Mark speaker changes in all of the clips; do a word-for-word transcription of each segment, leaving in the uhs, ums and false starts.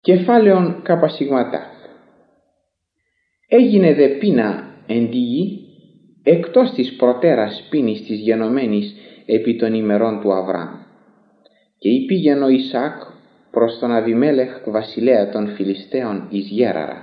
Speaker 1: Κεφάλαιον καπασιγματάφ. Έγινε δε πείνα εν τη γη, εκτός της προτέρας πίνης της γενομένης επί των ημερών του Αβραάμ. Και υπήγεν ο Ισαάκ προς τον Αβιμέλεχ βασιλέα των Φιλιστέων εις Γέραρα.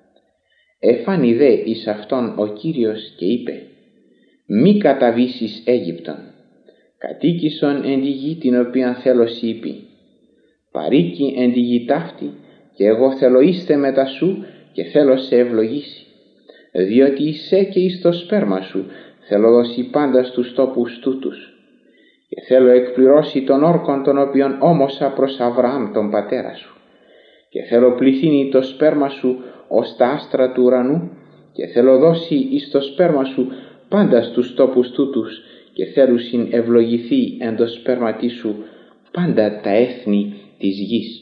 Speaker 1: Εφάνη δε εις αυτόν ο Κύριος και είπε: μη καταβήσεις Αίγυπτον, κατοίκησον εν τη γη την οποίαν θέλω σοι είπε. Παρήκει εν τη γη ταύτη, και εγώ θέλω είστε μετά σου και θέλω σε ευλογήσει, διότι εισέ και εις το σπέρμα σου θέλω δώσει πάντα στους τόπους τούτους, και θέλω εκπληρώσει τον όρκον τον οποίον όμωσα προς Αβραάμ τον πατέρα σου, και θέλω πληθύνει το σπέρμα σου ως τα άστρα του ουρανού, και θέλω δώσει εις το σπέρμα σου πάντα στους τόπους τούτους, και θέλουσιν ευλογηθεί εν το σπέρματί σου πάντα τα έθνη της γης.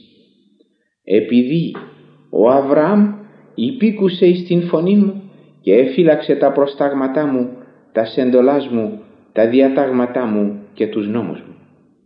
Speaker 1: Επειδή ο Αβραάμ υπήκουσε εις την φωνή μου και εφύλαξε τα προστάγματά μου, τα σεντολάς μου, τα διατάγματά μου και τους νόμους μου.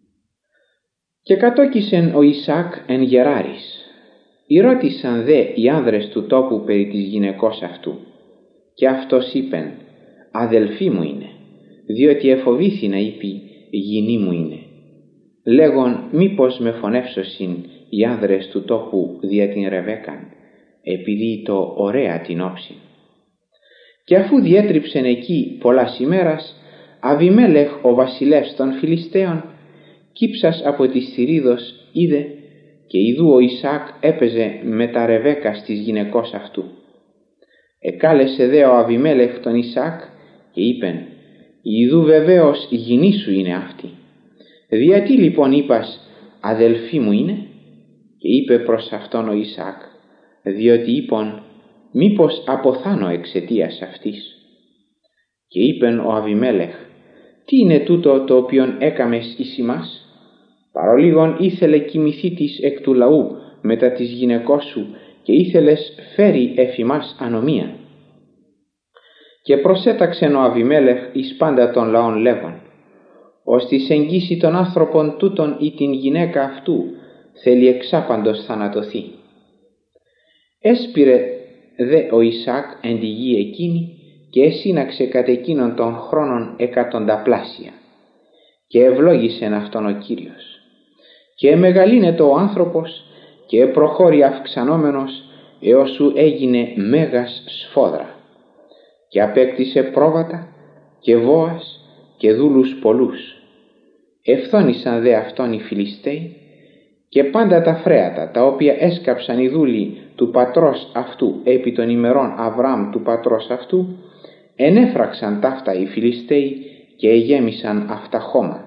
Speaker 1: Και κατόκισεν ο Ισαάκ εν Γεράρης. Ηρώτησαν δε οι άνδρες του τόπου περί της γυναικός αυτού, και αυτός είπεν: αδελφή μου είναι, διότι εφοβήθη να είπε γυνή μου είναι, λέγον μήπως με φωνεύσωσιν οι άνδρες του τόπου δια την Ρεβέκαν, επειδή το ωραία την όψη. Και αφού διέτριψεν εκεί πολλάς ημέρας, Αβιμέλεχ ο βασιλεύς των Φιλιστέων, κύψας από της θηρίδος, είδε, και ιδού ο Ισαάκ έπαιζε με τα Ρεβέκα της γυναικός αυτού. Εκάλεσε δε ο Αβιμέλεχ τον Ισαάκ και είπεν: ιδού βεβαίως η γυνή σου είναι αυτή. Διατί λοιπόν είπας αδελφή μου είναι? Και είπε προς αυτόν ο Ισαάκ: διότι είπον μήπως αποθάνω εξαιτίας αυτής. Και είπεν ο Αβιμέλεχ: τι είναι τούτο το οποίον έκαμες εις ημάς? Παρολίγον ήθελε κοιμηθήτης εκ του λαού μετά της γυναικός σου, και ήθελες φέρει εφ' ημάς ανομία. Και προσέταξεν ο Αβιμέλεχ εις πάντα των λαών λέγον: ως της εγγύσει των άνθρωπων τούτων ή την γυναίκα αυτού θέλει εξάπαντος θανατωθεί. Έσπηρε δε ο Ισαάκ εν τη γη εκείνη και εσύναξε κατ' εκείνον των χρόνων εκατονταπλάσια, και ευλόγησεν αυτόν ο Κύριος. Και εμεγαλύνετο ο άνθρωπος και προχώρη αυξανόμενος έως σου έγινε μέγας σφόδρα, και απέκτησε πρόβατα και βόας και δούλους πολλούς. Ευθόνησαν δε αυτόν οι Φιλιστέοι, και πάντα τα φρέατα τα οποία έσκαψαν οι δούλοι του πατρός αυτού επί των ημερών Αβραάμ του πατρός αυτού, ενέφραξαν ταύτα οι Φιλιστέοι και εγέμισαν αυτά χώμα.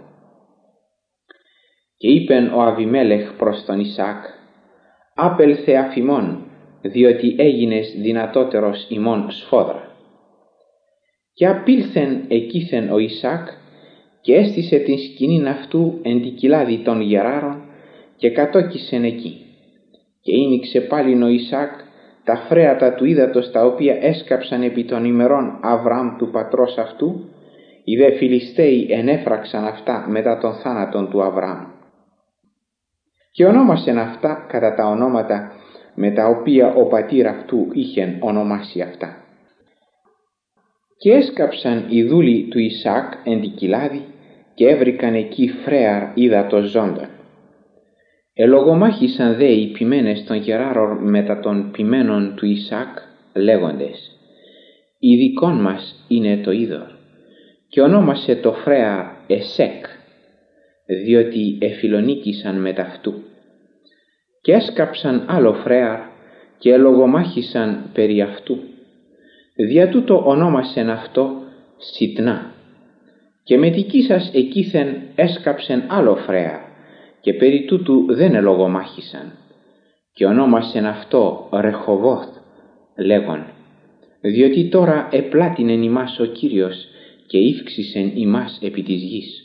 Speaker 1: Και είπεν ο Αβιμέλεχ προς τον Ισαάκ: άπελθε αφημών, διότι έγινες δυνατότερος ημών σφόδρα. Και απήλθεν εκείθεν ο Ισαάκ και έστησε την σκηνήν αυτού εν τη κοιλάδη των Γεράρων, και κατόκισεν εκεί. Και ήμιξε πάλιν ο Ισαάκ τα φρέατα του ύδατος τα οποία έσκαψαν επί των ημερών Αβραάμ του πατρός αυτού, οι δε Φιλιστέοι ενέφραξαν αυτά μετά των θάνατων του Αβραάμ. Και ονόμασεν αυτά κατά τα ονόματα με τα οποία ο πατήρ αυτού είχεν ονομάσει αυτά. Και έσκαψαν οι δούλοι του Ισαάκ εν τη κοιλάδη και έβρικαν εκεί φρέαρ ύδατος ζώντων. Ελογομάχησαν δε οι ποιμένες των Γεράρων μετά των ποιμένων του Ισαάκ, λέγοντες: «Η δικών μας είναι το είδωρ», και ονόμασε το φρέαρ Εσέκ, διότι εφιλονίκησαν μετ' αυτού. Και έσκαψαν άλλο φρέαρ και ελογομάχησαν περί αυτού. Δια τούτο ονόμασεν αυτό Σιτνά. Και μετικήσας εκείθεν έσκαψεν άλλο φρέαρ, και περί τούτου δεν ελογομάχησαν, και ονόμασεν αυτό Ρεχοβόθ, λέγον: διότι τώρα επλάτινεν ημάς ο Κύριος και ύφξησεν ημάς επί της γης.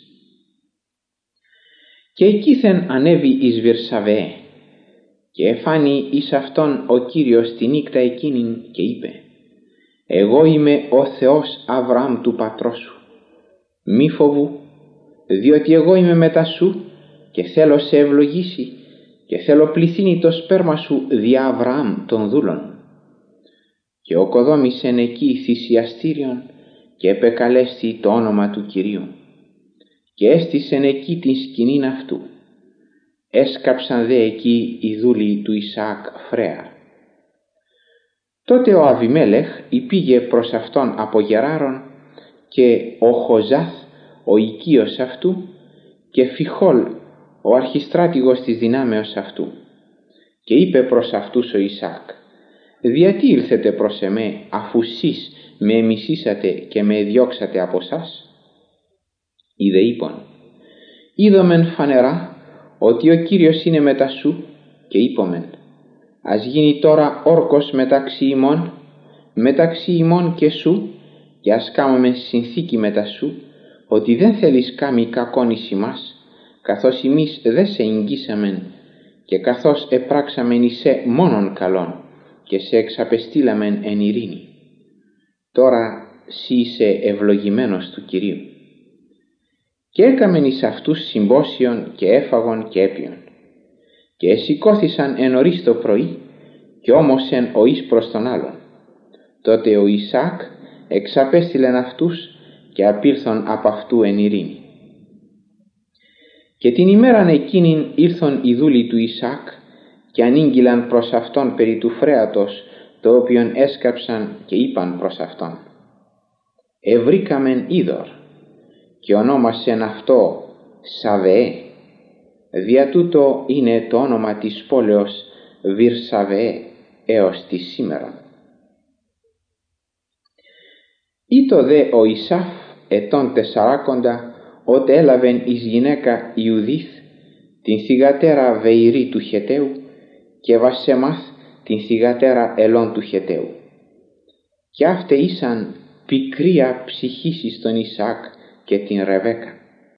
Speaker 1: Και εκείθεν ανέβη εις Βυρσαβεέ, και εφάνη εις αυτόν ο Κύριος τη νύκτα εκείνην και είπε: εγώ είμαι ο Θεός Αβραάμ του πατρός σου, μη φοβού, διότι εγώ είμαι μετά σου και θέλω σε ευλογήσει και θέλω πληθύνει το σπέρμα σου δια Αβραάμ των δούλων. Και οκοδόμησεν εκεί θυσιαστήριον και επεκαλέστη το όνομα του Κυρίου. Και έστησεν εκεί την σκηνήν αυτού. Έσκαψαν δε εκεί οι δούλοι του Ισαάκ φρέα. Τότε ο Αβιμέλεχ υπήγε προς αυτόν από Γεράρων, και ο Χοζάθ ο οικείος αυτού, και Φιχόλ ο αρχιστράτηγος της δυνάμεως αυτού. Και είπε προς αυτούς ο Ισαάκ: «Διατί ήλθετε προς εμέ, αφού σεις με εμισήσατε και με διώξατε από σας?» Είδε είπον: «Είδομεν φανερά ότι ο Κύριος είναι μετά σου, και είπομεν: ας γίνει τώρα όρκος μεταξύ ημών, μεταξύ ημών και σου, και ας κάμουμε συνθήκη μετά σου, ότι δεν θέλεις κάμει κακόν εις ημάς, καθώς εμείς δεν σε εγγύσαμεν, και καθώς επράξαμεν εισέ μόνον καλόν, και σε εξαπεστήλαμεν εν ειρήνη. Τώρα σύ είσαι ευλογημένος του Κυρίου». Και έκαμεν εις αυτούς συμπόσιον και έφαγον και έπιον. Και εσηκώθησαν εν νωρίς το πρωί, και όμωσεν ο εις προς τον άλλον. Τότε ο Ισαάκ εξαπέστειλεν αυτούς, και απήλθον απ' αυτού εν ειρήνη. Και την ημέραν εκείνην ήλθον οι δούλοι του Ισαάκ, και ανήγγυλαν προς αυτόν περί του φρέατος, το οποίον έσκαψαν, και είπαν προς αυτόν: «Ευρήκαμεν είδωρ», και ονόμασεν αυτό Σαβεέ. Δια τούτο είναι το όνομα της πόλεως Βυρσαβεέ έως τη σήμερον. Ήτο δε ο Ισάφ ετών τεσσαράκοντα, ότε έλαβεν εις γυναίκα Ιουδίθ την θυγατέρα Βεηρή του Χεταίου, και Βασέμαθ την θυγατέρα Ελών του Χεταίου. Και αύτε ήσαν πικρία ψυχής εις τον Ισαάκ και την Ρεβέκα.